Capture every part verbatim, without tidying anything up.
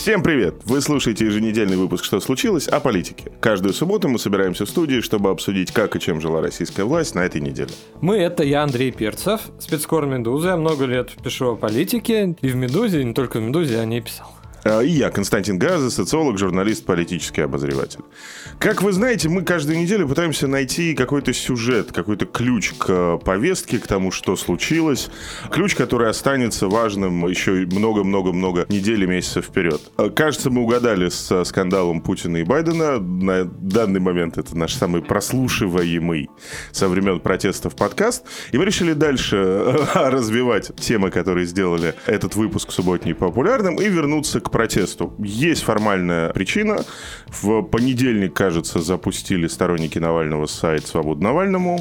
Всем привет! Вы слушаете еженедельный выпуск «Что случилось?» о политике. Каждую субботу мы собираемся в студии, чтобы обсудить, как и чем жила российская власть на этой неделе. Мы — это я, Андрей Перцев, спецкор «Медузы». Я много лет пишу о политике, и в «Медузе», и не только в «Медузе», о ней писал. И я, Константин Газа, социолог, журналист, политический обозреватель. Как вы знаете, мы каждую неделю пытаемся найти какой-то сюжет, какой-то ключ к повестке, к тому, что случилось. Ключ, который останется важным еще много-много-много недель и месяцев вперед. Кажется, мы угадали с скандалом Путина и Байдена. На данный момент это наш самый прослушиваемый со времен протестов подкаст. И мы решили дальше развивать темы, которые сделали этот выпуск субботний популярным, и вернуться к протесту. Есть формальная причина. В понедельник, кажется, запустили сторонники Навального сайт «Свобода Навальному».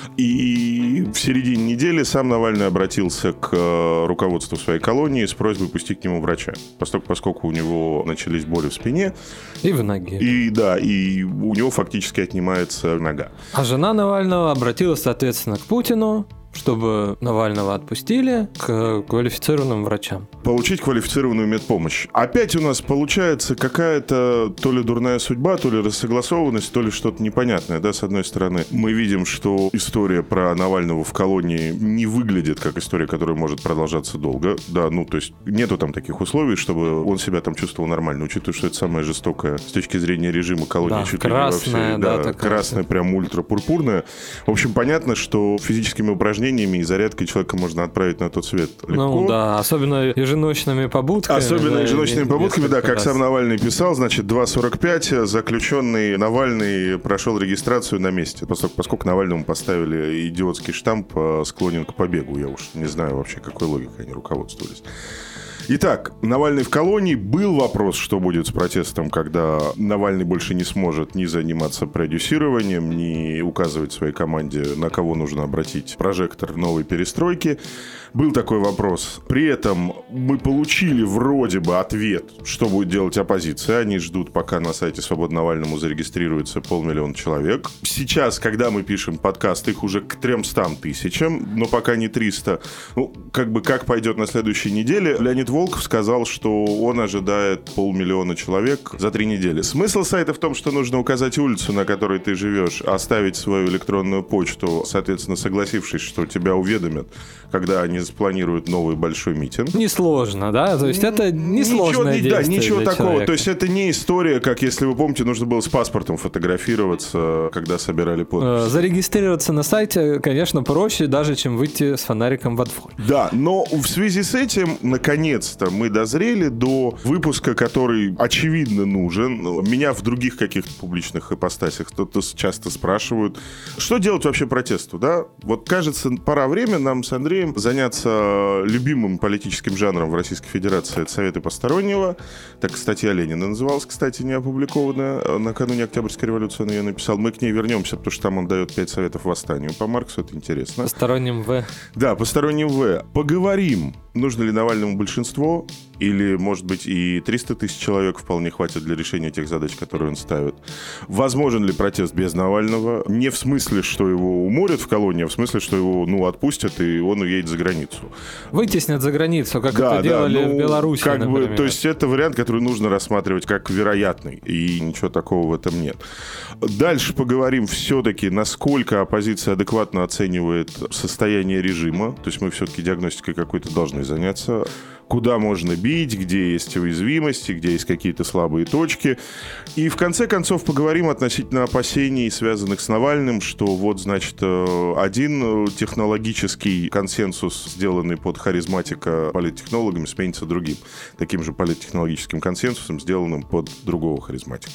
И в середине недели сам Навальный обратился к руководству своей колонии с просьбой пустить к нему врача. Поскольку, поскольку у него начались боли в спине. И в ноге. И да, и у него фактически отнимается нога. А жена Навального обратилась, соответственно, к Путину, чтобы Навального отпустили к квалифицированным врачам. Получить квалифицированную медпомощь. Опять у нас получается какая-то то ли дурная судьба, то ли рассогласованность, то ли что-то непонятное. Да? С одной стороны, мы видим, что история про Навального в колонии не выглядит как история, которая может продолжаться долго. Да, ну, то есть нету там таких условий, чтобы он себя там чувствовал нормально, учитывая, что это самое жестокое с точки зрения режима колонии. Да, чуть красная, ли не во всей, да, да, красная, прям ультра-пурпурная. В общем, понятно, что физическими упражнениями и зарядкой человека можно отправить на тот свет легко. Ну да, особенно еженочными побудками. Особенно да, еженочными побудками, да, как раз. сам Навальный писал, значит, два сорок пять заключенный Навальный прошел регистрацию на месте, поскольку, поскольку Навальному поставили идиотский штамп «склонен к побегу». Я уж не знаю вообще, какой логикой они руководствовались. Итак, Навальный в колонии. Был вопрос, что будет с протестом, когда Навальный больше не сможет ни заниматься продюсированием, ни указывать своей команде, на кого нужно обратить прожектор новой перестройки. Был такой вопрос. При этом мы получили вроде бы ответ, что будет делать оппозиция. Они ждут, пока на сайте «Свобода Навальному» зарегистрируется полмиллиона человек. Сейчас, когда мы пишем подкаст, их уже к тремстам тысячам, но пока не триста. Ну, как бы как пойдет на следующей неделе. Леонид Волков сказал, что он ожидает полмиллиона человек за три недели. Смысл сайта в том, что нужно указать улицу, на которой ты живешь, оставить свою электронную почту, соответственно, согласившись, что тебя уведомят, когда они спланируют новый большой митинг. Несложно, да? То есть это несложное ничего, действие да, ничего для такого. человека. То есть это не история, как, если вы помните, нужно было с паспортом фотографироваться, когда собирали подписи. Зарегистрироваться на сайте, конечно, проще, даже чем выйти с фонариком во двор. Да, но в связи с этим, наконец-то, мы дозрели до выпуска, который, очевидно, нужен. Меня в других каких-то публичных ипостасях кто-то часто спрашивают, что делать вообще протесту, да? Вот, кажется, пора время нам с Андреем заняться любимым политическим жанром в Российской Федерации — это советы постороннего. Так статья Ленина называлась, кстати, не опубликованная. Накануне Октябрьской революции он ее написал. Мы к ней вернемся, потому что там он дает пять советов восстанию по Марксу. Это интересно. Посторонним В. Да, посторонним В. Поговорим, нужно ли Навальному большинство, или, может быть, и триста тысяч человек вполне хватит для решения тех задач, которые он ставит. Возможен ли протест без Навального? Не в смысле, что его уморят в колонии, а в смысле, что его, ну, отпустят, и он уедет за границу. Вытеснят за границу, как да, это да, делали ну, в Беларуси, как например. бы, то есть это вариант, который нужно рассматривать как вероятный, и ничего такого в этом нет. Дальше поговорим все-таки, насколько оппозиция адекватно оценивает состояние режима, то есть мы все-таки диагностикой какой-то должны заняться. Куда можно бить, где есть уязвимости, где есть какие-то слабые точки. И в конце концов поговорим относительно опасений, связанных с Навальным, что вот, значит, один технологический консенсус, сделанный под харизматика политтехнологами, сменится другим. Таким же политтехнологическим консенсусом, сделанным под другого харизматика.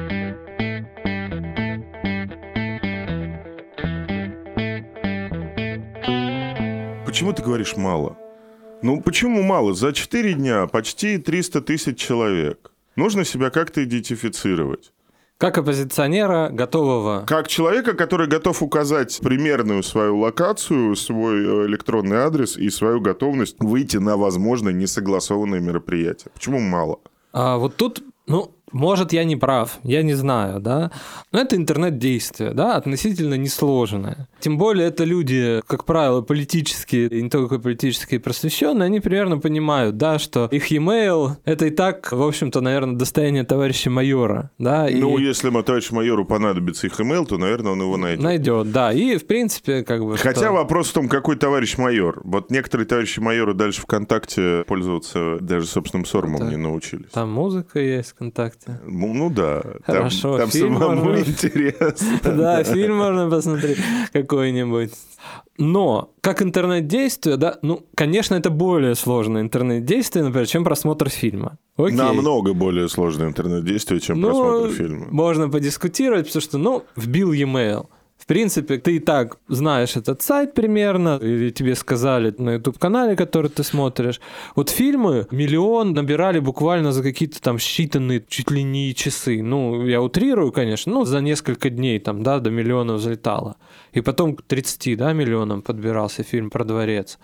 Почему ты говоришь «мало»? Ну, почему мало? За четыре дня почти триста тысяч человек. Нужно себя как-то идентифицировать. Как оппозиционера, готового... Как человека, который готов указать примерную свою локацию, свой электронный адрес и свою готовность выйти на, возможно, несогласованное мероприятие. Почему мало? А вот тут, ну, может, я не прав, я не знаю, да, но это интернет-действие, да, относительно несложное. Тем более это люди, как правило, политические, и не только политические, просвещенные, они примерно понимают, да, что их e-mail — это и так, в общем-то, наверное, достояние товарища майора, да. Ну, и... если товарищу майору понадобится их e-mail, то, наверное, он его найдет. Найдет, да, и, в принципе, как бы... Хотя что... вопрос в том, какой товарищ майор. Вот некоторые товарищи майоры дальше ВКонтакте пользоваться даже собственным сормом так, не научились. Там музыка есть ВКонтакте. Ну, ну да. Хорошо, там, там фильм самому можно... интересно. Да, фильм можно посмотреть какой-нибудь. Но как интернет-действие, да, ну, конечно, это более сложное интернет-действие, например, чем просмотр фильма. Окей. Намного более сложное интернет-действие, чем ну, просмотр фильма. Можно подискутировать, потому что, ну, вбил e-mail. В принципе, ты и так знаешь этот сайт примерно, или тебе сказали на YouTube-канале, который ты смотришь. Вот фильмы миллион набирали буквально за какие-то там считанные чуть ли не часы. Ну, я утрирую, конечно, ну, за несколько дней там, да, до миллиона взлетало. И потом к тридцати, да, миллионам подбирался фильм про дворец.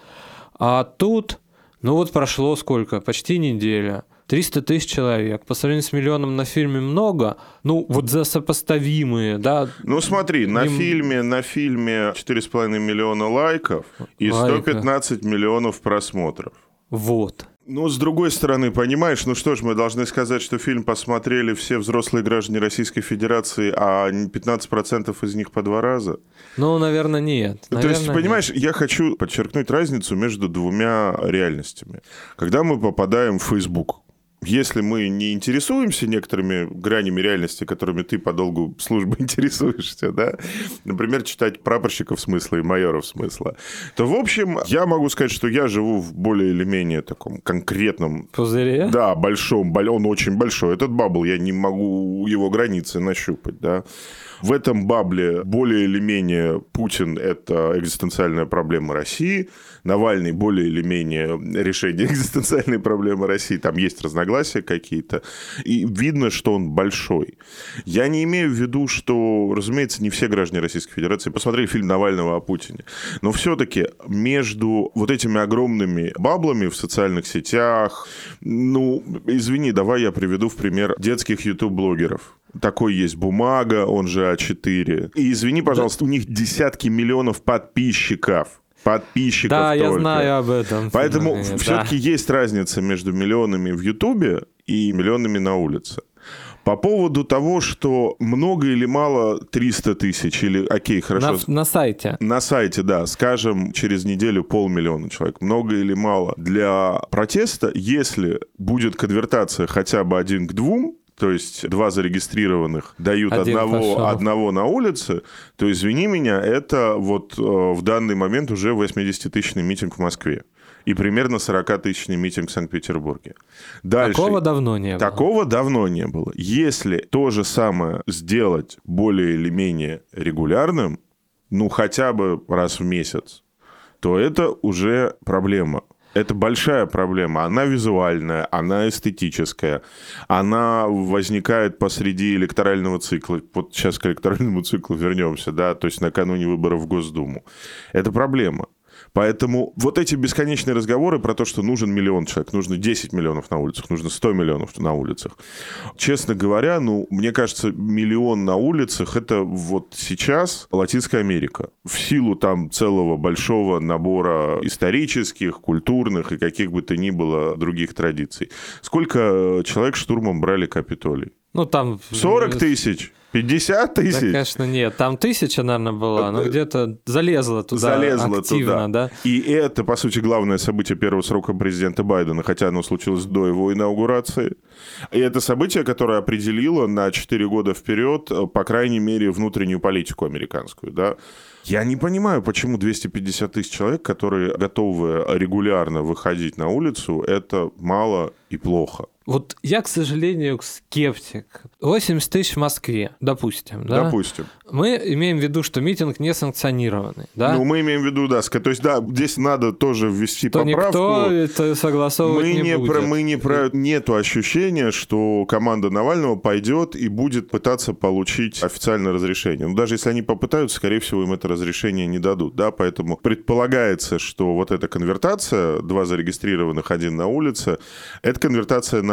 А тут, ну вот прошло сколько? Почти неделя. триста тысяч человек. По сравнению с миллионом на фильме много. Ну, вот за сопоставимые, да. Ну, смотри, на, им... фильме, на фильме четыре с половиной миллиона лайков и Лайка. сто пятнадцать миллионов просмотров. Вот. Ну, с другой стороны, понимаешь, ну что ж, мы должны сказать, что фильм посмотрели все взрослые граждане Российской Федерации, а пятнадцать процентов из них по два раза. Ну, наверное, нет. Наверное, То есть, понимаешь, нет. я хочу подчеркнуть разницу между двумя реальностями. Когда мы попадаем в Facebook, если мы не интересуемся некоторыми гранями реальности, которыми ты по долгу службы интересуешься, да, например, читать прапорщиков смысла и майоров смысла, то, в общем, я могу сказать, что я живу в более или менее таком конкретном... Пузыре? Да, большом, он очень большой. Этот бабл, я не могу его границы нащупать, да. В этом бабле более или менее Путин – это экзистенциальная проблема России, Навальный более или менее решение экзистенциальной проблемы России, там есть разногласия какие-то, и видно, что он большой. Я не имею в виду, что, разумеется, не все граждане Российской Федерации посмотрели фильм Навального о Путине, но все-таки между вот этими огромными баблами в социальных сетях, ну, извини, давай я приведу в пример детских ютуб-блогеров. Такой есть «Бумага», он же А четыре. И извини, пожалуйста, у них десятки миллионов подписчиков. Подписчиков да, только. Я знаю об этом. Поэтому да. все-таки есть разница между миллионами в Ютубе и миллионами на улице. По поводу того, что много или мало триста тысяч, или, окей, хорошо. На, на сайте. На сайте, да, скажем, через неделю полмиллиона человек. Много или мало для протеста, если будет конвертация хотя бы один к двум, то есть два зарегистрированных дают одного, одного на улице, то, извини меня, это вот э, в данный момент уже восьмидесятитысячный митинг в Москве и примерно сорокатысячный митинг в Санкт-Петербурге. Дальше. Такого давно не было. Такого давно не было. Если то же самое сделать более или менее регулярным, ну хотя бы раз в месяц, то это уже проблема. Это большая проблема. Она визуальная, она эстетическая, она возникает посреди электорального цикла. Вот сейчас к электоральному циклу вернемся, да, то есть накануне выборов в Госдуму. Это проблема. Поэтому вот эти бесконечные разговоры про то, что нужен миллион человек, нужно десять миллионов на улицах, нужно сто миллионов на улицах. Честно говоря, ну, мне кажется, миллион на улицах – это вот сейчас Латинская Америка. В силу там целого большого набора исторических, культурных и каких бы то ни было других традиций. Сколько человек штурмом брали Капитолий? Ну, там... сорок тысяч? пятьдесят тысяч? Да, конечно, нет. Там тысяча, наверное, была, но где-то залезла туда залезла активно, туда. Да. И это, по сути, главное событие первого срока президента Байдена, хотя оно случилось до его инаугурации. И это событие, которое определило на четыре года вперед, по крайней мере, внутреннюю политику американскую, да. Я не понимаю, почему двести пятьдесят тысяч человек, которые готовы регулярно выходить на улицу, это мало и плохо. Вот я, к сожалению, скептик. восемьдесят тысяч в Москве, допустим. Да? Допустим. Мы имеем в виду, что митинг не санкционированный. Да? Ну, мы имеем в виду, да. То есть, да, здесь надо тоже ввести то поправку. Никто это согласовывать мы не, не будет. Про, мы не про... Нету ощущения, что команда Навального пойдет и будет пытаться получить официальное разрешение. Но даже если они попытаются, скорее всего, им это разрешение не дадут. Да? Поэтому предполагается, что вот эта конвертация, два зарегистрированных, один на улице, это конвертация на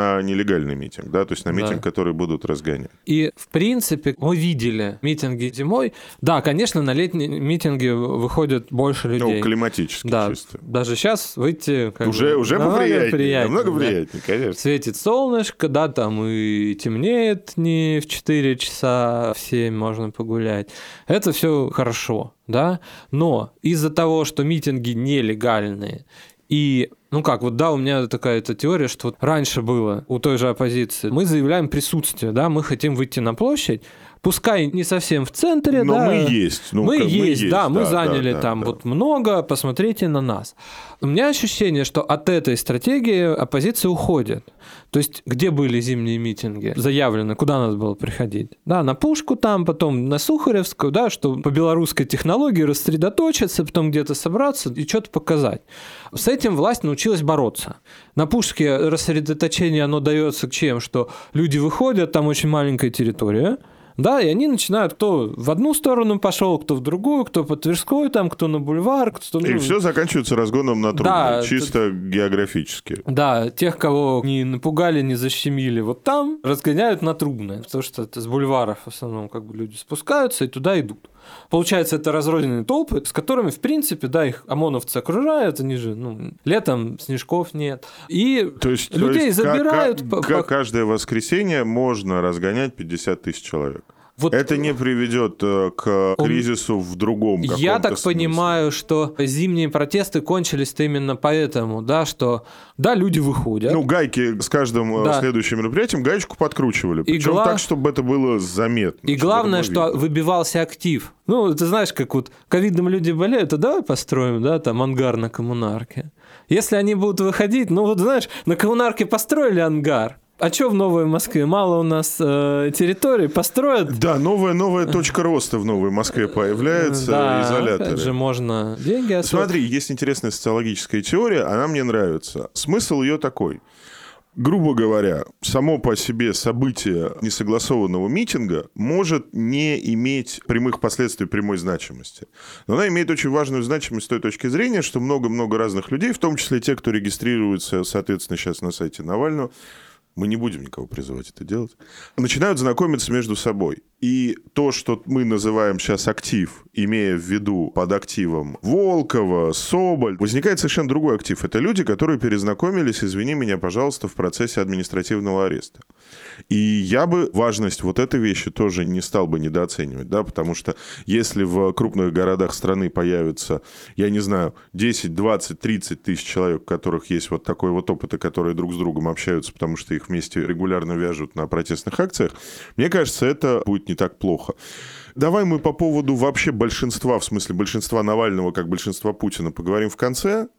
на нелегальный митинг, да, то есть на митинг, да. который будут разгонять. И, в принципе, мы видели митинги зимой. Да, конечно, на летние митинги выходит больше людей. Ну, климатически да, чисто. Даже сейчас выйти... Как уже бы, уже намного приятнее, приятнее. Намного да. приятнее, конечно. Светит солнышко, да, там и темнеет не в четыре часа, а в семь можно погулять. Это все хорошо, да, но из-за того, что митинги нелегальные, и, ну как, вот да, у меня такая-то теория, что вот раньше было у той же оппозиции, мы заявляем присутствие, да, мы хотим выйти на площадь, пускай не совсем в центре, но да. мы есть. Ну, мы, есть, мы есть, да, мы да, заняли да, там да, вот да. много, посмотрите на нас. У меня ощущение, что от этой стратегии оппозиция уходит. То есть, где были зимние митинги заявлены, куда надо было приходить? Да, на Пушку там, потом на Сухаревскую, да, что по белорусской технологии рассредоточиться, потом где-то собраться и что-то показать. С этим власть научилась бороться. На Пушке рассредоточение, оно дается чем? Что люди выходят, там очень маленькая территория, да, и они начинают, кто в одну сторону пошел, кто в другую, кто по Тверской, там, кто на бульвар, кто... И ну... все заканчивается разгоном на Трубной, да, чисто тут... географически. Да, тех, кого не напугали, не защемили, вот там разгоняют на Трубное, потому что это с бульваров в основном как бы люди спускаются и туда идут. Получается, это разрозненные толпы, с которыми, в принципе, да, их ОМОНовцы окружают, они же, ну, летом снежков нет. И то есть, людей то есть забирают... Как, по... каждое воскресенье можно разгонять пятьдесят тысяч человек. Вот это не приведет к кризису он... в другом каком-то Я так смысле. понимаю, что зимние протесты кончились-то именно поэтому, да, что, да, люди выходят. Ну, гайки с каждым да. следующим мероприятием гаечку подкручивали. Причем гла... так, чтобы это было заметно. И главное, что видно. Выбивался актив. Ну, ты знаешь, как вот ковидом люди болеют, а давай построим, да, там ангар на Коммунарке. Если они будут выходить, ну, вот знаешь, на Коммунарке построили ангар. А что в Новой Москве? Мало у нас э, территорий, построят. Да, новая, новая точка роста в Новой Москве появляется, да, изоляторы. Опять же, можно деньги освободить. Смотри, есть интересная социологическая теория, она мне нравится. Смысл ее такой. Грубо говоря, само по себе событие несогласованного митинга может не иметь прямых последствий, прямой значимости. Но она имеет очень важную значимость с той точки зрения, что много-много разных людей, в том числе те, кто регистрируется, соответственно, сейчас на сайте Навального, мы не будем никого призывать это делать, начинают знакомиться между собой. И то, что мы называем сейчас актив, имея в виду под активом Волкова, Соболь, возникает совершенно другой актив. Это люди, которые перезнакомились, извини меня, пожалуйста, в процессе административного ареста. И я бы важность вот этой вещи тоже не стал бы недооценивать, да, потому что если в крупных городах страны появится, я не знаю, десять, двадцать, тридцать тысяч человек, у которых есть вот такой вот опыт, и которые друг с другом общаются, потому что их вместе регулярно вяжут на протестных акциях, мне кажется, это будет не так плохо. Давай мы по поводу вообще большинства, в смысле большинства Навального, как большинства Путина, поговорим в конце.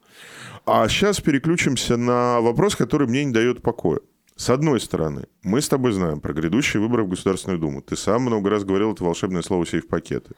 А сейчас переключимся на вопрос, который мне не дает покоя. С одной стороны, мы с тобой знаем про грядущие выборы в Государственную Думу. Ты сам много раз говорил это волшебное слово «сейф-пакеты».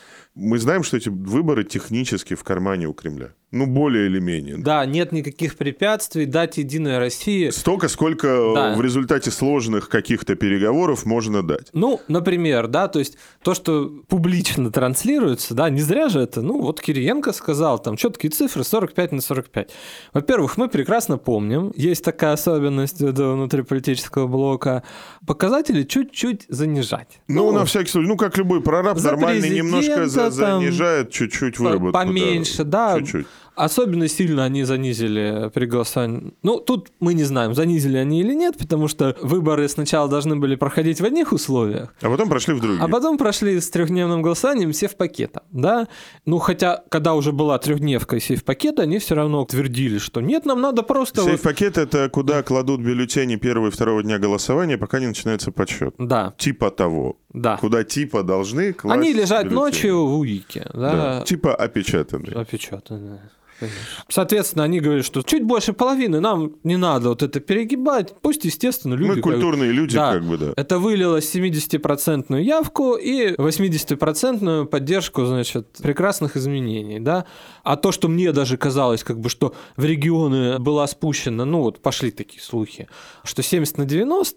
Мы знаем, что эти выборы технически в кармане у Кремля. Ну, более или менее. Да, нет никаких препятствий дать «Единой России». Столько, сколько да. в результате сложных каких-то переговоров можно дать. Ну, например, да, то есть то, что публично транслируется, да, не зря же это, ну, вот Кириенко сказал, там, четкие цифры сорок пять на сорок пять. Во-первых, мы прекрасно помним, есть такая особенность внутриполитического блока, показатели чуть-чуть занижать. Ну, ну на всякий случай, ну, как любой прораб, нормальный немножко за, занижает чуть-чуть выработку. Поменьше, да. да. Чуть-чуть. Особенно сильно они занизили при голосовании. Ну, тут мы не знаем, занизили они или нет, потому что выборы сначала должны были проходить в одних условиях. А потом прошли в других. А потом прошли с трехдневным голосованием сейф-пакета, да. Ну, хотя, когда уже была трехдневка и сейф-пакет, они все равно твердили, что нет, нам надо просто... Сейф-пакет — это куда кладут бюллетени первого и второго дня голосования, пока не начинается подсчет. Да. Типа того. Да. Куда типа должны класть Они лежат бюллетени. Ночью в УИКе. Да. Да. Типа опечатанные. Опечатанные. Конечно. Соответственно, они говорят, что чуть больше половины нам не надо вот это перегибать. Пусть, естественно, люди... Мы культурные как... люди, да, как бы, да. Это вылило семидесятипроцентную явку и восьмидесятипроцентную поддержку, значит, прекрасных изменений, да. А то, что мне даже казалось, как бы, что в регионы была спущена, ну вот пошли такие слухи, что семьдесят на девяносто,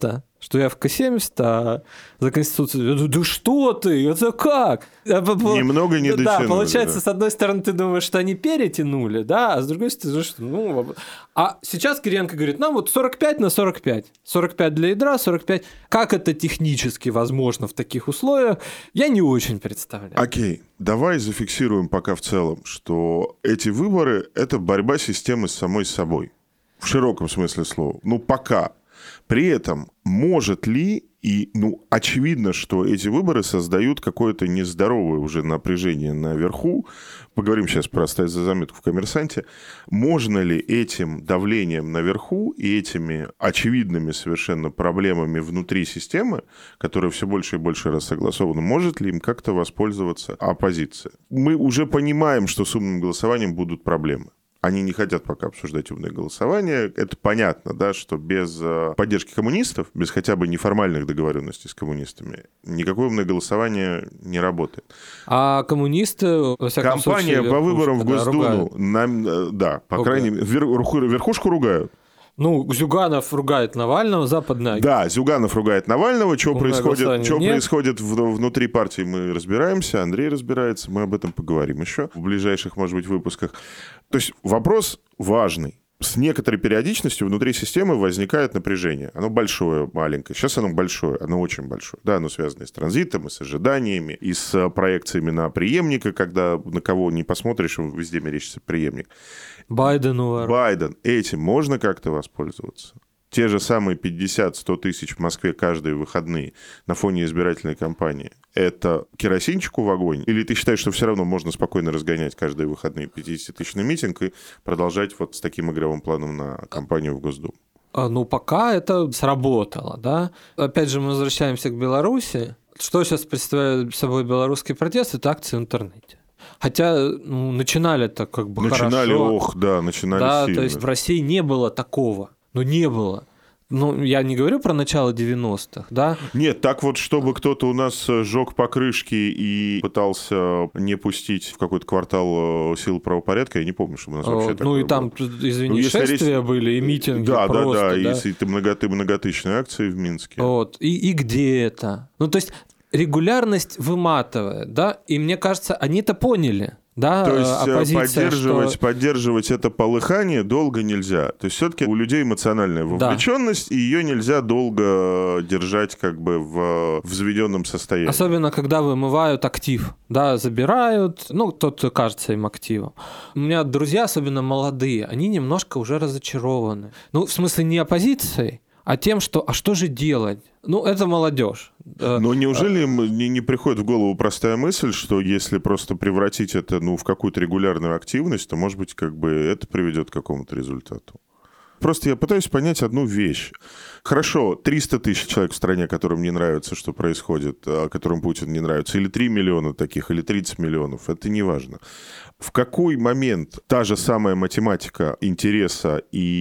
что я в ка семьдесят, а за Конституцию... Я думаю, да что ты? Это как? Немного не дотянули. Да, получается, да. с одной стороны, ты думаешь, что они перетянули, да, а с другой стороны, что... Ну... А сейчас Кириенко говорит, нам вот сорок пять на сорок пять. сорок пять для ядра, сорок пять. Как это технически возможно в таких условиях, я не очень представляю. Окей, давай зафиксируем пока в целом, что эти выборы – это борьба системы с самой собой. В широком смысле слова. Ну, пока. При этом может ли, и ну, очевидно, что эти выборы создают какое-то нездоровое уже напряжение наверху, поговорим сейчас про «Оставить за заметку» в «Коммерсанте», можно ли этим давлением наверху и этими очевидными совершенно проблемами внутри системы, которые все больше и больше раз согласованы, может ли им как-то воспользоваться оппозиция? Мы уже понимаем, что с умным голосованием будут проблемы. Они не хотят пока обсуждать умное голосование. Это понятно, да, что без поддержки коммунистов, без хотя бы неформальных договоренностей с коммунистами, никакое умное голосование не работает. А коммунисты, во всяком Компания случае... по выборам в Госдуму, да, нам, да, по ругают. крайней мере, верху, верхушку ругают. Ну, Зюганов ругает Навального, западная... Да, Зюганов ругает Навального. Что происходит, что нет. происходит внутри партии, мы разбираемся. Андрей разбирается, мы об этом поговорим еще в ближайших, может быть, выпусках. То есть вопрос важный. С некоторой периодичностью внутри системы возникает напряжение. Оно большое, маленькое. Сейчас оно большое, оно очень большое. Да, оно связано и с транзитом, и с ожиданиями, и с проекциями на преемника, когда на кого не посмотришь, везде мерещится преемник. Байден, увар. Байден. Этим можно как-то воспользоваться? Те же самые пятьдесят-сто тысяч в Москве каждые выходные на фоне избирательной кампании. Это керосинчику в огонь? Или ты считаешь, что все равно можно спокойно разгонять каждые выходные пятидесятитысячный митинг и продолжать вот с таким игровым планом на кампанию в Госдуму? Ну, пока это сработало, да. Опять же, мы возвращаемся к Беларуси. Что сейчас представляет собой белорусский протест? Это акции в интернете. Хотя ну, начинали-то как бы начинали, хорошо. Начинали, ох, да, начинали да, сильно. То есть в России не было такого. Ну, не было. Ну, я не говорю про начало девяностых, да? Нет, так вот, чтобы кто-то у нас сжег покрышки и пытался не пустить в какой-то квартал сил правопорядка, я не помню, что у нас вообще Ну, такое и там, было. извини, ну, шествия речь... были, и митинги да, просто. Да, да, да, и, и много, многотысячные акции в Минске. Вот, и, и где это? Ну, то есть регулярность выматывает, да? И мне кажется, они это поняли. Да, то есть оппозиция, поддерживать, что... поддерживать это полыхание долго нельзя. То есть все-таки у людей эмоциональная вовлеченность, да. И ее нельзя долго держать как бы в взведенном состоянии. Особенно, когда вымывают актив, да, забирают, ну, тот кажется им активом. У меня друзья, особенно молодые, они немножко уже разочарованы. Ну, в смысле, не оппозицией, а тем, что, а что же делать? Ну, это молодежь. Но неужели им не, не приходит в голову простая мысль, что если просто превратить это ну, в какую-то регулярную активность, то, может быть, как бы это приведет к какому-то результату? Просто я пытаюсь понять одну вещь. Хорошо, триста тысяч человек в стране, которым не нравится, что происходит, а которым Путин не нравится, или три миллиона таких, или тридцать миллионов, это не важно. В какой момент та же самая математика интереса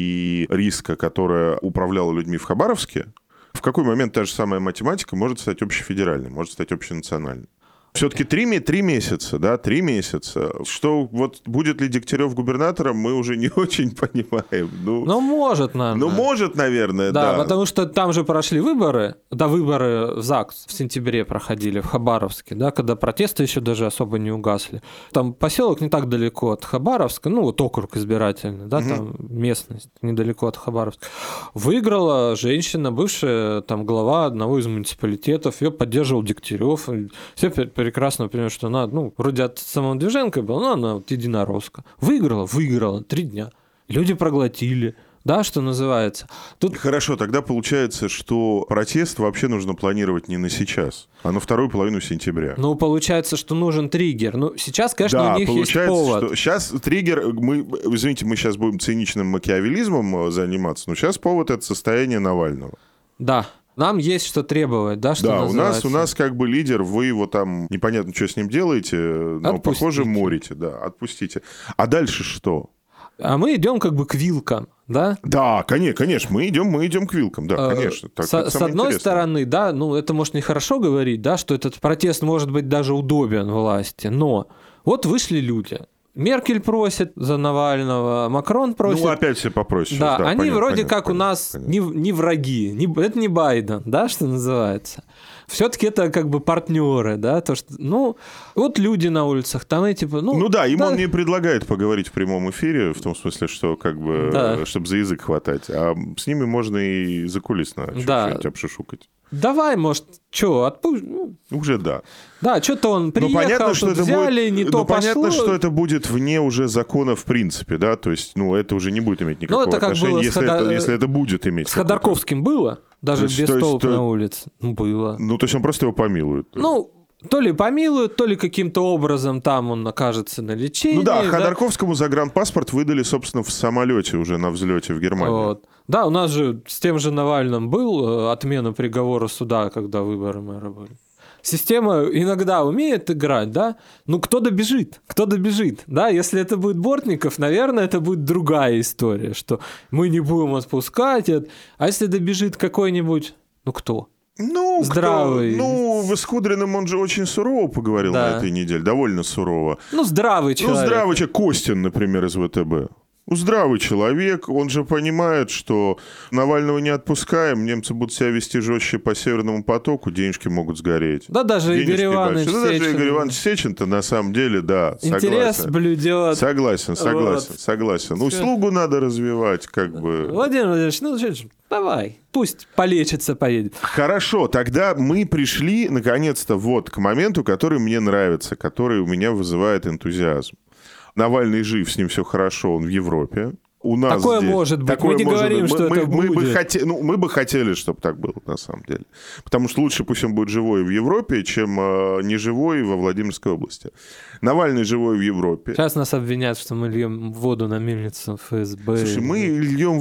и риска, которая управляла людьми в Хабаровске, в какой момент та же самая математика может стать общефедеральной, может стать общенациональной? Все-таки три, три месяца, да, три месяца. Что вот будет ли Дегтярев губернатором, мы уже не очень понимаем. Ну, ну может, наверное. Ну, может, наверное, да. Да, потому что там же прошли выборы, да, выборы в ЗАГС в сентябре проходили в Хабаровске, да, когда протесты еще даже особо не угасли. Там поселок не так далеко от Хабаровска, ну, вот округ избирательный, да, угу. Там местность недалеко от Хабаровска. Выиграла женщина, бывшая там глава одного из муниципалитетов, ее поддерживал Дегтярев. Все прекрасно понимаю, что она, ну, вроде от самовыдвиженка была, но она вот единоросска. Выиграла, выиграла, три дня. Люди проглотили, да, что называется. Тут... Хорошо, тогда получается, что протест вообще нужно планировать не на сейчас, а на вторую половину сентября. Ну, получается, что нужен триггер. Ну, сейчас, конечно, да, у них есть повод. Что сейчас триггер, мы, извините, мы сейчас будем циничным макиавелизмом заниматься, но сейчас повод — это состояние Навального. Да. Нам есть что требовать, да, что да, называется? у нас, у нас как бы лидер, вы его там, непонятно, что с ним делаете, но, отпустите. Похоже, морите, да, отпустите. А дальше что? А мы идем как бы к вилкам, да? Да, конечно, конечно, мы идем, мы идем к вилкам, да, конечно. Так, с, с одной стороны, да, ну это может нехорошо говорить, да, что этот протест может быть даже удобен власти, но вот вышли люди, Меркель просит за Навального, Макрон просит. Ну, опять все попросят. Да, да, они понятно, вроде понятно, как понятно, у нас понятно. не, не враги. Не, это не Байден, да, что называется. Все-таки это как бы партнеры, да, то что, ну, вот люди на улицах, там эти, ну... Ну да, ему да. он не предлагает поговорить в прямом эфире, в том смысле, что как бы, Да. чтобы за язык хватать, а с ними можно и закулисно Да. чуть-чуть обшушукать. Давай, может, что, отпу... ну, Уже да. да, что-то он приехал, Ну, понятно, что тут это взяли, будет, не то ну, понятно, пошло. что это будет вне уже закона в принципе, да, то есть, ну, это уже не будет иметь никакого это как отношения, было с если, Ходор- это, если это будет иметь. С какое-то- Ходорковским было? Даже То есть- без то есть, толп то- на улице? Ну, было. Ну, то есть он просто его помилует. Ну, то ли помилуют, то ли каким-то образом там он окажется на лечении. Ну да, да. Ходорковскому загранпаспорт выдали, собственно, в самолете уже на взлете в Германию. Вот. Да, у нас же с тем же Навальным был э, отмена приговора суда, когда выборы мэра были. Система иногда умеет играть, да? Ну, кто добежит? Кто добежит? Да, если это будет Бортников, наверное, это будет другая история, что мы не будем отпускать. это. А если добежит какой-нибудь, ну, кто? Ну, Здравый. Кто, ну, с Кудриным он же очень сурово поговорил Да. на этой неделе, довольно сурово. Ну, здравый человек. Ну, здравый человек, Костин, например, из ВТБ. Ну, здравый человек, он же понимает, что Навального не отпускаем, немцы будут себя вести жестче по Северному потоку, денежки могут сгореть. Да, даже Денежки Игорь Иванович большие. Да, даже Сечин. Игорь Иванович Сечин-то на самом деле, да, Интерес согласен. блюдет. Согласен, согласен, Вот. согласен. Ну, Всё. слугу надо развивать, как бы. Владимир Владимирович, ну, что ж, давай, пусть полечится, поедет. Хорошо, тогда мы пришли, наконец-то, вот к моменту, который мне нравится, который у меня вызывает энтузиазм. Навальный жив, с ним все хорошо, он в Европе. У нас Такое здесь- может быть. такое Мы не может говорим, быть. что мы, это мы, мы бы будет. хоте- ну, мы бы хотели, чтобы так было, на самом деле. Потому что лучше пусть он будет живой в Европе, чем э, не живой во Владимирской области. Навальный живой в Европе. Сейчас нас обвинят, что мы льем воду на мельницу эф эс бэ. Слушай, мы льем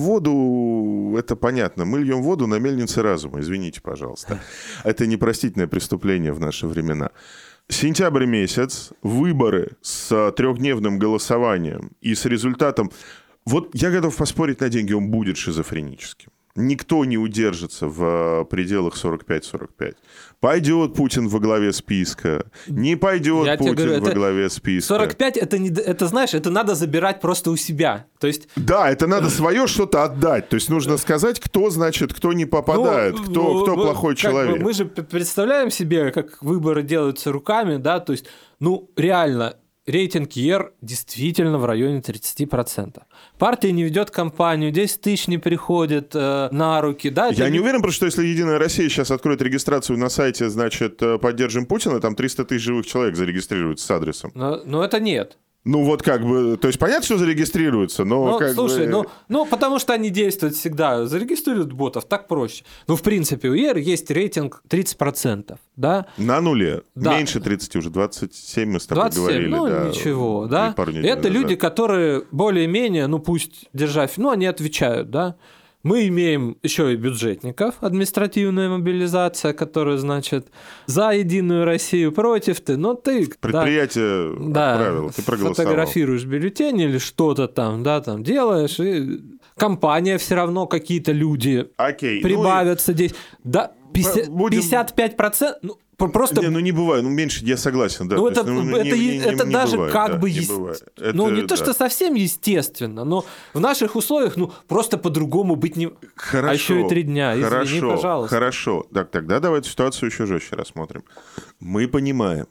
воду, это понятно, мы льем воду на мельнице разума, извините, пожалуйста. Это непростительное преступление в наши времена. Сентябрь месяц, выборы с трехдневным голосованием и с результатом... Вот я готов поспорить на деньги, он будет шизофреническим. Никто не удержится в пределах сорок пять сорок пять. Пойдет Путин во главе списка, не пойдет Я тебе Путин говорю, во это главе списка. сорок пять это, не, это, знаешь, это надо забирать просто у себя. То есть... Да, это надо свое что-то отдать. То есть нужно сказать, кто, значит, кто не попадает, Ну, кто, ну, кто ну, плохой как человек. бы мы же п- представляем себе, как выборы делаются руками, да, то есть, ну, реально, рейтинг ЕР действительно в районе тридцать процентов. Партия не ведет кампанию, десять тысяч не приходит э, на руки, да. это Я не уверен, просто что если Единая Россия сейчас откроет регистрацию на сайте, значит, э, поддержим Путина, там триста тысяч живых человек зарегистрируются с адресом. Но, но это нет. Ну вот как бы, то есть понятно, что зарегистрируются, но Ну, как слушай, бы... ну, ну, потому что они действуют всегда. Зарегистрируют ботов, так проще. Ну, в принципе, у ЕР есть рейтинг тридцать процентов, да? На нуле. Да. Меньше тридцати уже, двадцать семь мы с тобой двадцать семь, говорили. ну, да, ничего, да? пару недель Это назад. люди, которые более-менее, ну, пусть держать, ну, они отвечают, да? Мы имеем еще и бюджетников, административная мобилизация, которая, значит, за Единую Россию против ты, но ты... да, Предприятие да, отправило, ты проголосовал. фотографируешь бюллетень или что-то там, да, там делаешь, и компания все равно какие-то люди Окей. прибавятся здесь. Да, пятьдесят, будем- пятьдесят пять процентов, ну, Ну, просто... не, ну не бывает, ну меньше, я согласен, да. Ну, то это, есть, ну, это, не- не- это не даже бывает, как да, бы... не ес- бывает. Ну, Это, не то, да. что совсем естественно, но в наших условиях, ну, просто по-другому быть не... Хорошо, а еще и три дня, извини, хорошо, пожалуйста. Хорошо, так, тогда давайте ситуацию еще жестче рассмотрим. Мы понимаем,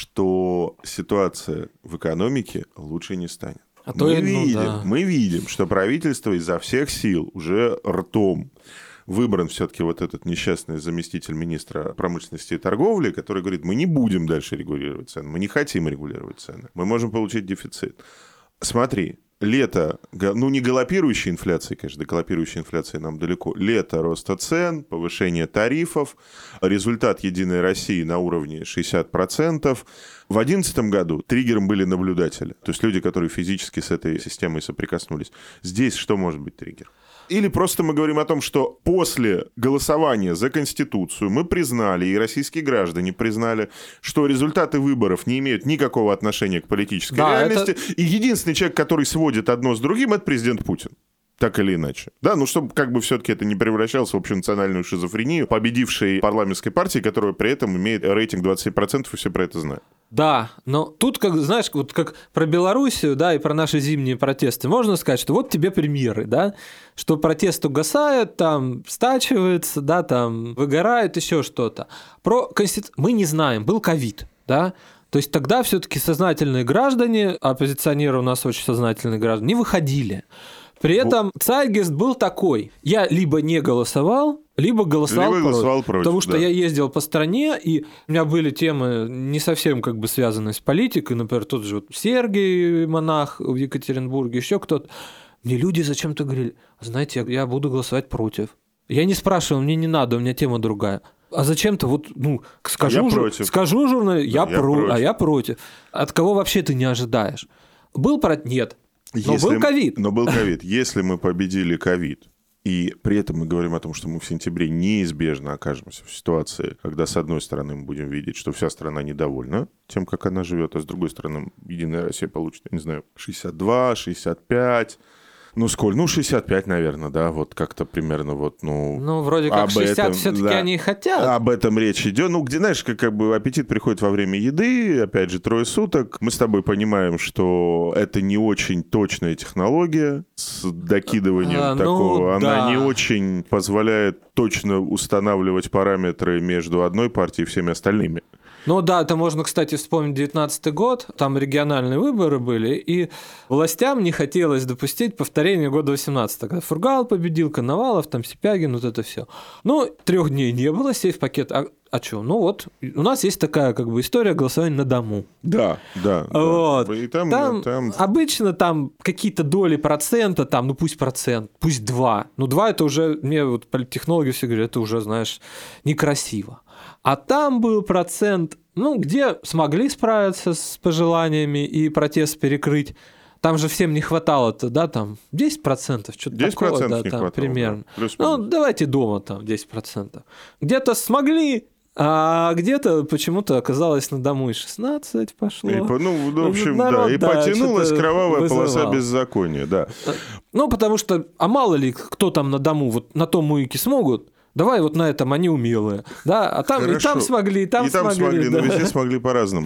что ситуация в экономике лучше не станет. А то мы, и, ну, видим, да. мы видим, что правительство изо всех сил уже ртом выбран все-таки вот этот несчастный заместитель министра промышленности и торговли, который говорит, мы не будем дальше регулировать цены, мы не хотим регулировать цены, мы можем получить дефицит. Смотри, лето, ну не галопирующей инфляции, конечно, до галопирующей инфляции нам далеко, лето роста цен, повышение тарифов, результат Единой России на уровне шестьдесят процентов. В две тысячи одиннадцатом году триггером были наблюдатели, то есть люди, которые физически с этой системой соприкоснулись. Здесь что может быть триггер? Или просто мы говорим о том, что после голосования за Конституцию мы признали, и российские граждане признали, что результаты выборов не имеют никакого отношения к политической Да, реальности, это- и единственный человек, который сводит одно с другим, это президент Путин. Так или иначе. Да, ну чтобы как бы все-таки это не превращалось в общенациональную шизофрению победившей парламентской партии, которая при этом имеет рейтинг двадцать семь процентов, и все про это знают. Да, но тут, как знаешь, вот как про Белоруссию, да, и про наши зимние протесты, можно сказать, что вот тебе примеры, да, что протест угасает, там стачивается, да, там выгорает, еще что-то. Про конститу... мы не знаем, был ковид, да, то есть тогда все-таки сознательные граждане, оппозиционеры у нас очень сознательные граждане, не выходили. При этом Цайтгейст был такой: я либо не голосовал, либо голосовал, либо голосовал против, против. Потому что да. я ездил по стране, и у меня были темы не совсем как бы связанные с политикой, например, тот же вот Сергий, монах в Екатеринбурге, еще кто-то. Мне люди зачем-то говорили: знаете, я буду голосовать против. Я не спрашивал, мне не надо, у меня тема другая. А зачем-то вот, ну, скажу, я жур... против. скажу журналисту, я, я про... против. а я против. От кого вообще ты не ожидаешь? Был против? Нет. Но Если... был ковид. Но был ковид. Если мы победили ковид, и при этом мы говорим о том, что мы в сентябре неизбежно окажемся в ситуации, когда, с одной стороны, мы будем видеть, что вся страна недовольна тем, как она живет, а с другой стороны, Единая Россия получит, я не знаю, шестьдесят два, шестьдесят пять... Ну, сколь? Ну, шестьдесят пять, наверное, да, вот как-то примерно вот, ну... Ну, вроде как шестьдесят все-таки да, они хотят. Об этом речь идет. Ну, где, знаешь, как, как бы аппетит приходит во время еды, опять же, трое суток. Мы с тобой понимаем, что это не очень точная технология с докидыванием а, такого. Ну, Она да. не очень позволяет точно устанавливать параметры между одной партией и всеми остальными. Ну да, это можно, кстати, вспомнить девятнадцатый год, там региональные выборы были, и властям не хотелось допустить повторения года восемнадцатого, когда Фургал победил, Коновалов, там Сипягин, вот это все. Ну, трех дней не было, сейф-пакет, а, а что? Ну вот, у нас есть такая как бы история голосования на дому. Да, да. Вот. Да. И там, там, там... обычно там какие-то доли процента, там, ну пусть процент, пусть два. Ну два это уже, мне вот политтехнологи все говорят, это уже, знаешь, некрасиво. А там был процент, ну, где смогли справиться с пожеланиями и протест перекрыть. Там же всем не хватало-то, да, там десять процентов, что-то десять такого, да, не там хватало, примерно. Да. Ну, давайте дома там десять процентов. Где-то смогли, а где-то почему-то оказалось на дому и шестнадцать пошло. И, ну, в общем, Народ, да, и да, потянулась кровавая вызывал. полоса беззакония, да. Ну, потому что, а мало ли, кто там на дому, вот на том муике смогут, давай вот на этом они умелые, да, а там и там смогли, и там, и там смогли, смогли, да. но везде смогли по-разному.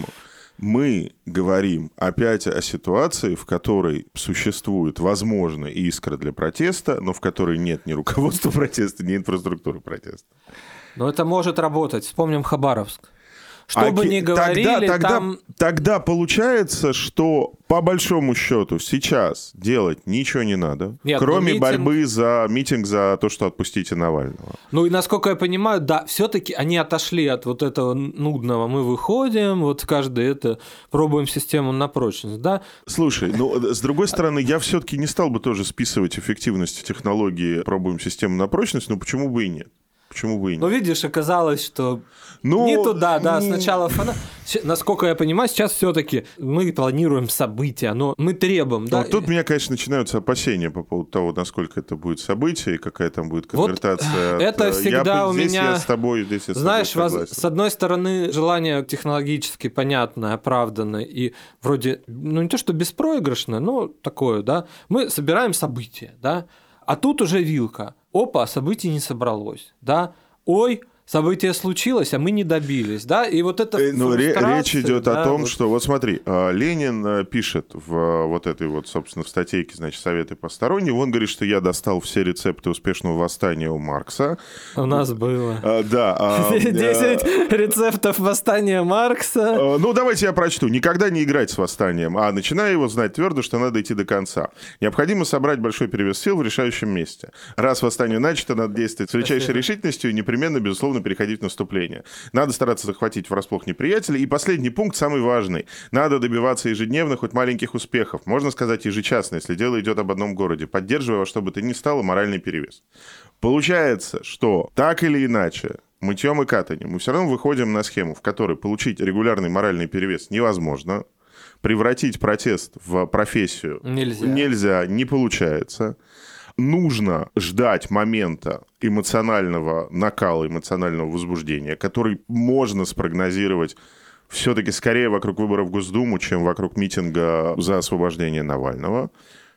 Мы говорим опять о ситуации, в которой существует, возможно, искра для протеста, но в которой нет ни руководства протеста, ни инфраструктуры протеста. Но это может работать. Вспомним Хабаровск. Что а бы ни говорили, тогда, тогда, там... Тогда получается, что по большому счету сейчас делать ничего не надо, Нет, кроме митинг... борьбы за митинг за то, что отпустите Навального. Ну и насколько я понимаю, да, все-таки они отошли от вот этого нудного. Мы выходим, вот каждый это пробуем систему на прочность, да? Слушай, ну с другой стороны, я все-таки не стал бы тоже списывать эффективность технологии «пробуем систему на прочность», но почему бы и нет? Почему бы и нет? Ну, видишь, оказалось, что ну, не туда, да, ну... сначала фанат. Насколько я понимаю, сейчас все-таки мы планируем события, но мы требуем, да. Вот тут у меня, конечно, начинаются опасения по поводу того, насколько это будет событие и какая там будет конвертация. Вот это от... всегда я, у здесь меня... я с тобой, здесь я с Знаешь, тобой воз... с одной стороны, желание технологически понятное, оправданное и вроде, ну не то что беспроигрышное, но такое, да. Мы собираем события, да, а тут уже вилка. Опа, событий не собралось, да. Ой, событие случилось, а мы не добились, да, и вот это... Ну, речь идет да, о том, вот... что, вот смотри, Ленин пишет в вот этой вот, собственно, в статейке, значит, «Советы посторонние», он говорит, что я достал все рецепты успешного восстания у Маркса. У нас было. А, да. десять рецептов восстания Маркса. Ну, давайте я прочту. Никогда не играть с восстанием, а начиная его знать твердо, что надо идти до конца. Необходимо собрать большой перевес сил в решающем месте. Раз восстание начато, надо действовать с величайшей решительностью и непременно, безусловно, переходить в наступление. Надо стараться захватить врасплох неприятеля. И последний пункт, самый важный. Надо добиваться ежедневных, хоть маленьких успехов. Можно сказать, ежечасно, если дело идет об одном городе, поддерживая во что бы то ни стало моральный перевес. Получается, что так или иначе, мытьем и катанием, мы все равно выходим на схему, в которой получить регулярный моральный перевес невозможно, превратить протест в профессию нельзя, нельзя не получается. Нужно ждать момента эмоционального накала, эмоционального возбуждения, который можно спрогнозировать все-таки скорее вокруг выборов в Госдуму, чем вокруг митинга за освобождение Навального.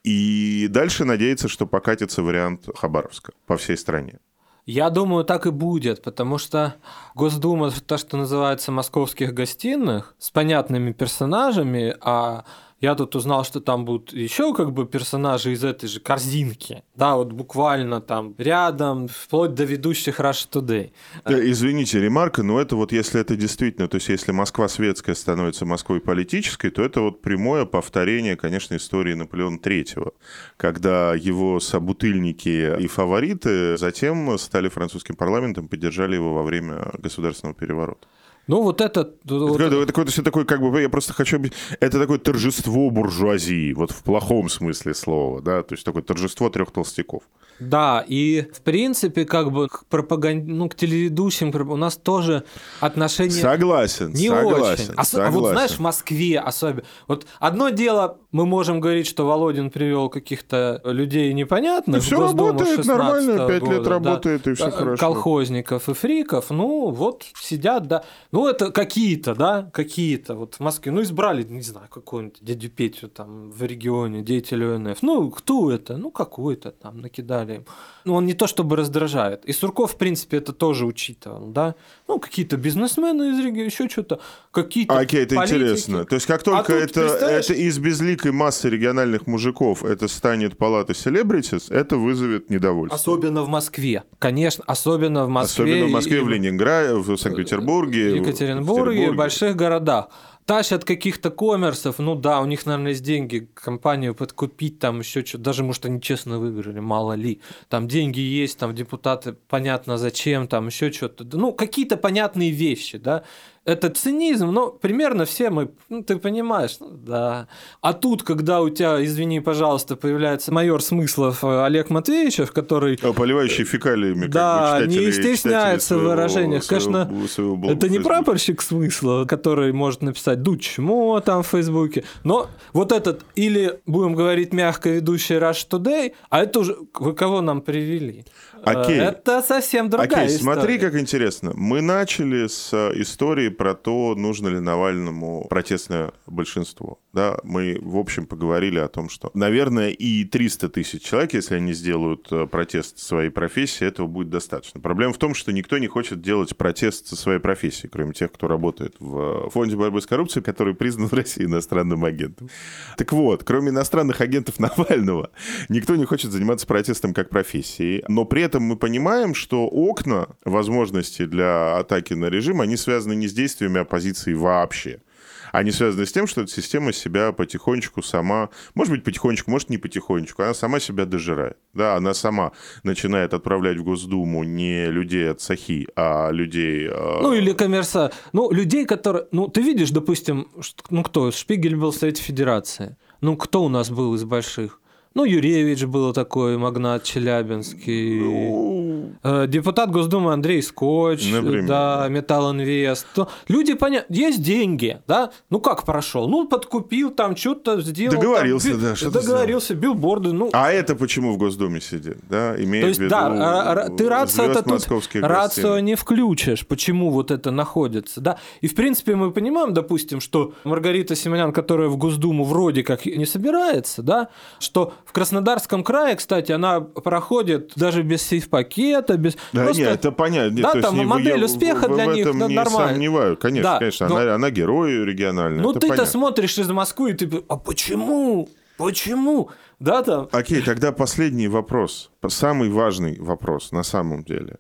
И дальше надеяться, что покатится вариант Хабаровска по всей стране. Я думаю, так и будет, потому что Госдума, то, что называется московских гостиных, с понятными персонажами, а я тут узнал, что там будут еще как бы персонажи из этой же корзинки, да, вот буквально там рядом, вплоть до ведущих Russia Today. Извините, ремарка, но это вот если это действительно, то есть если Москва светская становится Москвой политической, то это вот прямое повторение, конечно, истории Наполеона Третьего, когда его собутыльники и фавориты затем стали французским парламентом, поддержали его во время государственного переворота. Ну, вот это... Это, вот это, это, это все такое, как бы, я просто хочу... Это такое торжество буржуазии, вот в плохом смысле слова, да, то есть такое торжество трех толстяков. Да, и в принципе, как бы к пропаганд... ну, к телеведущим у нас тоже отношения... Согласен, не согласен, очень. Ос... согласен. А вот знаешь, в Москве особенно... Вот одно дело, мы можем говорить, что Володин привел каких-то людей непонятных. И все работает нормально, пять лет года, работает, да, и все хорошо. Колхозников и фриков, ну, вот сидят, да. Ну, это какие-то, да, какие-то. Вот в Москве, ну, избрали, не знаю, какого-нибудь дядю Петю там в регионе, деятеля ОНФ. Ну, кто это? Ну, какой-то там накидали. Ну, он не то чтобы раздражает. И Сурков, в принципе, это тоже учитывал, да. Ну, какие-то бизнесмены из региона, еще что-то, какие-то Окей, это политики. интересно. То есть, как только а это, это из безликой массы региональных мужиков это станет палата селебритис, это вызовет недовольство. Особенно в Москве. Конечно, особенно в Москве. Особенно в Москве, и... в Ленинграде, в Санкт-Петербурге. В Екатеринбурге, в больших городах. Тащат каких-то коммерсов, ну да, у них, наверное, есть деньги компанию подкупить, там еще что-то, даже, может, они честно выиграли, мало ли. Там деньги есть, там депутаты, понятно зачем, там еще что-то. Ну, какие-то понятные вещи, да. Это цинизм, но примерно все мы, ну, ты понимаешь, ну, да. А тут, когда у тебя, извини, пожалуйста, появляется майор Смыслов Олег Матвеевичев, который... Поливающий фекалиями, как да, бы, читатели, не стесняется своего, в выражениях. своего, Конечно, своего это не Фейсбуке. прапорщик Смысла, который может написать «Дучмо» там в Фейсбуке, но вот этот, или, будем говорить мягко, ведущий Russia Today, а это уже, вы кого нам привели? Окей. Это совсем другая Окей, история. смотри, как интересно. Мы начали с истории про то, нужно ли Навальному протестное большинство. Да, мы, в общем, поговорили о том, что, наверное, и триста тысяч человек, если они сделают протест своей профессии, этого будет достаточно. Проблема в том, что никто не хочет делать протест со своей профессией, кроме тех, кто работает в Фонде борьбы с коррупцией, который признан в России иностранным агентом. Так вот, кроме иностранных агентов Навального, никто не хочет заниматься протестом как профессией, но при этом мы понимаем, что окна возможностей для атаки на режим, они связаны не с действиями оппозиции вообще. Они связаны с тем, что эта система себя потихонечку сама, может быть, потихонечку, может, не потихонечку, она сама себя дожирает. Да, она сама начинает отправлять в Госдуму не людей от Сахи, а людей... Ну, или коммерса... Ну, людей, которые... Ну, ты видишь, допустим, ну, кто? Шпигель был в Совете Федерации. Ну, кто у нас был из больших? Ну, Юревич был такой, магнат челябинский. Ну... Депутат Госдумы Андрей Скотч, например, да, Металлинвест. Люди, понятно, есть деньги, да? Ну, как прошел? Ну, подкупил, там что-то сделал. Договорился, там, да, что-то договорился, сделал. билборды. Ну... А это почему в Госдуме сидит, да? Имея То есть, в виду да, ты рацио-то тут, рацио гостиных. не включишь, почему вот это находится, да? И, в принципе, мы понимаем, допустим, что Маргарита Симонян, которая в Госдуму вроде как не собирается, да, что в Краснодарском крае, кстати, она проходит даже без сейф-пакета, без... Да, просто... нет, это понятно. Да, то там есть, модель я, успеха в, для в них этом нормально. Не сомневаю, конечно, да, конечно, но... она, она герой региональный. Ну, это ты-то понятно. смотришь из Москвы, и ты... А почему? Почему? Да, там... Окей, тогда последний вопрос, самый важный вопрос на самом деле.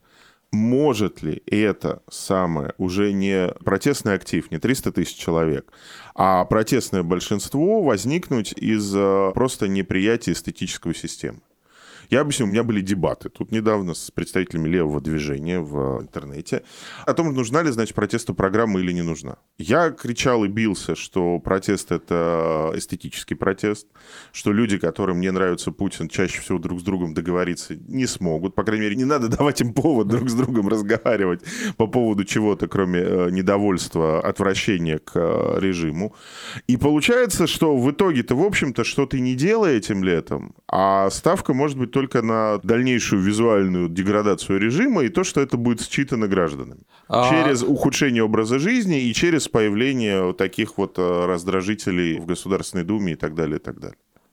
Может ли это самое, уже не протестный актив, не триста тысяч человек, а протестное большинство возникнуть из просто неприятия эстетической системы? Я объясню, у меня были дебаты тут недавно с представителями левого движения в интернете о том, нужна ли, значит, протесту программа или не нужна. Я кричал и бился, что протест — это эстетический протест, что люди, которым не нравится Путин, чаще всего друг с другом договориться не смогут. По крайней мере, не надо давать им повод друг с другом разговаривать по поводу чего-то, кроме недовольства, отвращения к режиму. И получается, что в итоге-то, в общем-то, что ты не делай этим летом, а ставка может быть только на дальнейшую визуальную деградацию режима и то, что это будет считано гражданами. А... Через ухудшение образа жизни и через появление таких вот раздражителей в Государственной Думе и так далее, и так далее.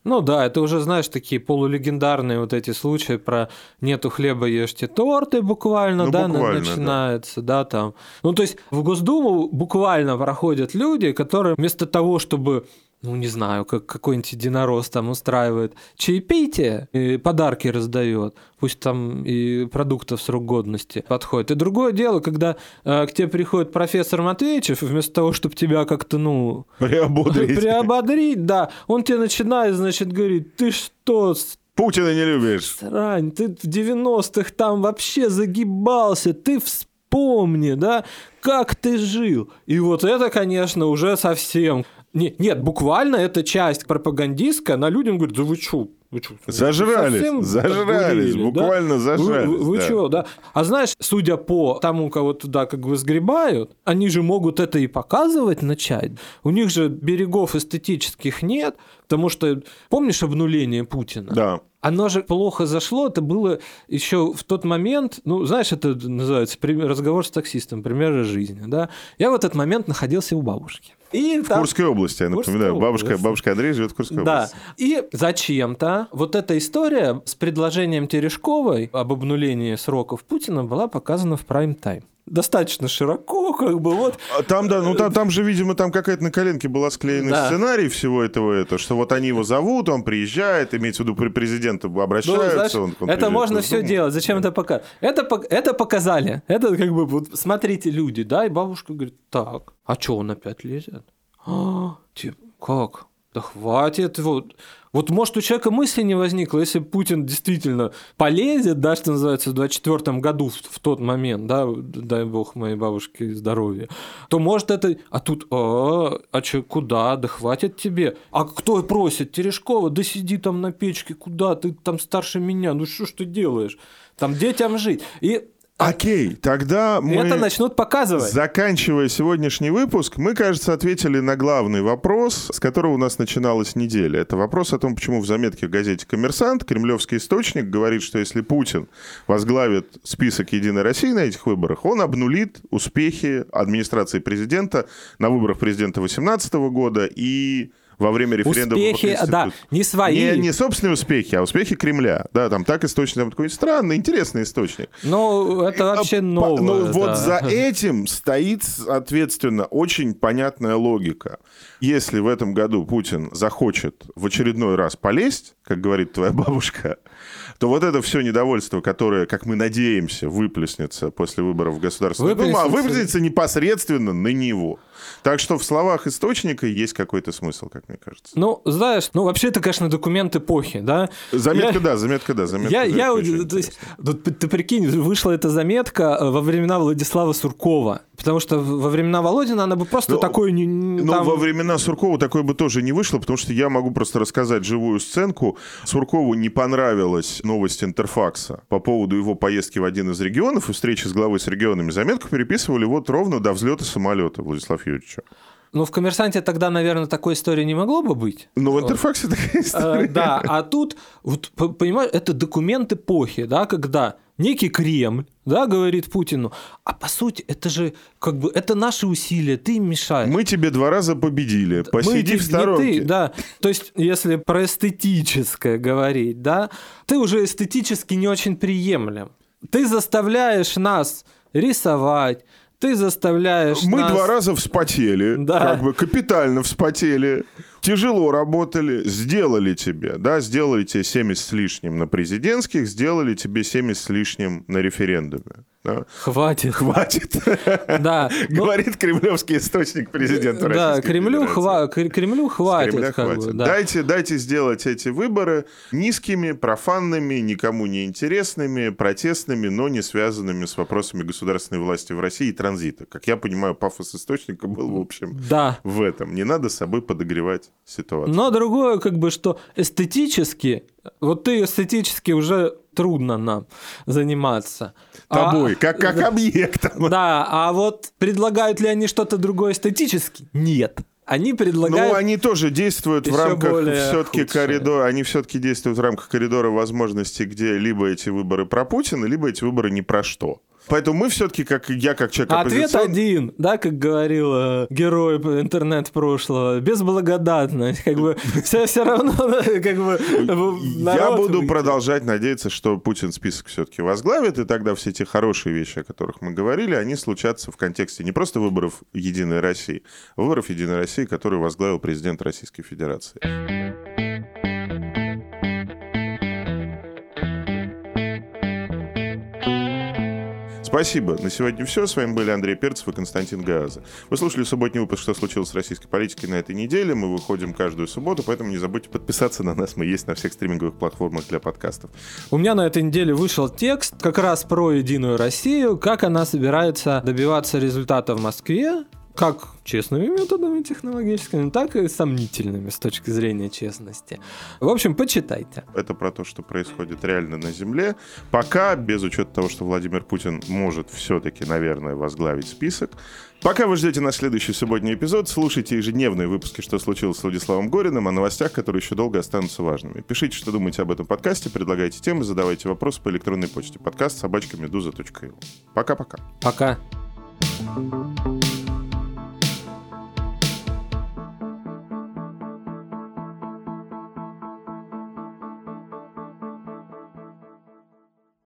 Ну да, это уже, знаешь, такие полулегендарные вот эти случаи про «нету хлеба, ешьте торты» буквально, ну, да, буквально, начинается, да. да, там. Ну, то есть в Госдуму буквально проходят люди, которые вместо того, чтобы, ну, не знаю, как какой-нибудь единорос там устраивает чаепитие и подарки раздает, пусть там и продуктов срок годности подходит. И другое дело, когда э, к тебе приходит профессор Матвеичев, и вместо того, чтобы тебя как-то, ну... Приободрить. Приободрить, да. Он тебе начинает, значит, говорить, ты что... Путина не любишь. Срань, ты в девяностых там вообще загибался, ты вспомни, да, как ты жил. И вот это, конечно, уже совсем... Нет, нет, буквально эта часть пропагандистская, она людям говорит, да вы чё? Вы чё, зажрались, зажрались, дурили, буквально да? зажрались. Вы, вы да. чё, да? А знаешь, судя по тому, кого туда как бы сгребают, они же могут это и показывать начать. У них же берегов эстетических нет, потому что, помнишь обнуление Путина? Да. Оно же плохо зашло, это было еще в тот момент, ну, знаешь, это называется разговор с таксистом, примеры жизни, да? Я в этот момент находился у бабушки. И в там... Курской области, я напоминаю. Бабушка, бабушка Андрей живет в Курской да. области. И зачем-то вот эта история с предложением Терешковой об обнулении сроков Путина была показана в прайм-тайм. Достаточно широко, как бы вот. Там, да, ну там, там же, видимо, там какая-то на коленке была склеена да. сценарий всего этого, это, что вот они его зовут, он приезжает, имеется в виду, при президенту обращаются. Ну, знаешь, он, он это можно все делать, зачем это показать? Это, это показали, это как бы, вот, смотрите, люди, да, и бабушка говорит, так, а что он опять лезет? А, типа, как? Да хватит, вот. Вот, может, у человека мысли не возникло, если Путин действительно полезет, да, что называется, в двадцать четвёртом году, в, в тот момент, да, дай бог моей бабушке здоровья, то может это... А тут, а, а что, куда? Да хватит тебе. А кто просит? Терешкова? Да сиди там на печке, куда? Ты там старше меня, ну что ж ты делаешь? Там детям жить. И... Окей, тогда мы, это начнут показывать. Заканчивая сегодняшний выпуск, мы, кажется, ответили на главный вопрос, с которого у нас начиналась неделя. Это вопрос о том, почему в заметке в газете «Коммерсант» кремлевский источник говорит, что если Путин возглавит список «Единой России» на этих выборах, он обнулит успехи администрации президента на выборах президента две тысячи восемнадцатого года и... во время референдума успехи, да, не свои. Не, не собственные успехи, а успехи Кремля. Да, там так источник, там такой странный, интересный источник. Ну, это вообще новое. Ну, да. вот за этим стоит, соответственно, очень понятная логика. Если в этом году Путин захочет в очередной раз полезть, как говорит твоя бабушка, то вот это все недовольство, которое, как мы надеемся, выплеснется после выборов в Государственную Думу, а выплеснется непосредственно на него. Так что в словах источника есть какой-то смысл, как мне кажется. Ну, знаешь, ну, вообще это, конечно, документ эпохи, да? Заметка, я... да, заметка, да, заметка. Я, да, я, то есть, вот, ты прикинь, вышла эта заметка во времена Владислава Суркова, потому что во времена Володина она бы просто ну, такой... Не, ну, там... во времена Суркова такое бы тоже не вышло, потому что я могу просто рассказать живую сценку. Суркову не понравилась новость Интерфакса по поводу его поездки в один из регионов и встречи с главой с регионами. Заметку переписывали вот ровно до взлета самолета Владислава Юрьевича. Ну, в «Коммерсанте» тогда, наверное, такой истории не могло бы быть. Ну, в «Интерфаксе» вот. Такая история. А, да, а тут, вот, понимаешь, это документ эпохи, да, когда некий Кремль, да, говорит Путину, а по сути, это же, как бы, это наши усилия, ты им мешаешь. Мы тебе два раза победили, посиди Мы, в сторонке. Ты, да, то есть, если про эстетическое говорить, да, ты уже эстетически не очень приемлем. Ты заставляешь нас рисовать, ты заставляешь Мы нас... два раза вспотели, да. Как бы капитально вспотели, тяжело работали, сделали тебе, да, сделали тебе семьдесят с лишним на президентских, сделали тебе семьдесят с лишним на референдуме. Да? Хватит. Хватит. Да. Говорит кремлевский источник президента да, Российской Кремлю, хва... Кремлю хватит. Кремля хватит. Бы, да. дайте, дайте сделать эти выборы низкими, профанными, никому не интересными, протестными, но не связанными с вопросами государственной власти в России и транзита. Как я понимаю, пафос источника был, в общем, да. в этом. Не надо с собой подогревать ситуацию. Но другое, как бы, что эстетически, вот ты эстетически уже трудно нам заниматься. Тобой, а, как, как объектом. Да, а вот предлагают ли они что-то другое эстетически? Нет. Они предлагают... Ну, они тоже действуют в рамках все-таки коридора, они все-таки действуют в рамках коридора возможностей, где либо эти выборы про Путина, либо эти выборы ни про что. Поэтому мы все-таки, как я, как человек Ответ оппозиционный... один, да, как говорил э, герой интернет прошлого, безблагодатность, как бы все, все равно, как бы... Я буду продолжать надеяться, что Путин список все-таки возглавит, и тогда все те хорошие вещи, о которых мы говорили, они случатся в контексте не просто выборов Единой России, а выборов Единой России, которые возглавил президент Российской Федерации. Спасибо. На сегодня все. С вами были Андрей Перцев и Константин Гааза. Вы слушали субботний выпуск «Что случилось с российской политикой» на этой неделе. Мы выходим каждую субботу, поэтому не забудьте подписаться на нас. Мы есть на всех стриминговых платформах для подкастов. У меня на этой неделе вышел текст как раз про Единую Россию, как она собирается добиваться результата в Москве, как честными методами технологическими, так и сомнительными с точки зрения честности. В общем, почитайте. Это про то, что происходит реально на Земле. Пока, без учета того, что Владимир Путин может все-таки, наверное, возглавить список. Пока вы ждете наш следующий субботний эпизод, слушайте ежедневные выпуски «Что случилось с Владиславом Гориным», о новостях, которые еще долго останутся важными. Пишите, что думаете об этом подкасте, предлагайте темы, задавайте вопросы по электронной почте. Подкаст собачка медуза точка ил. Пока-пока. Пока. Пока.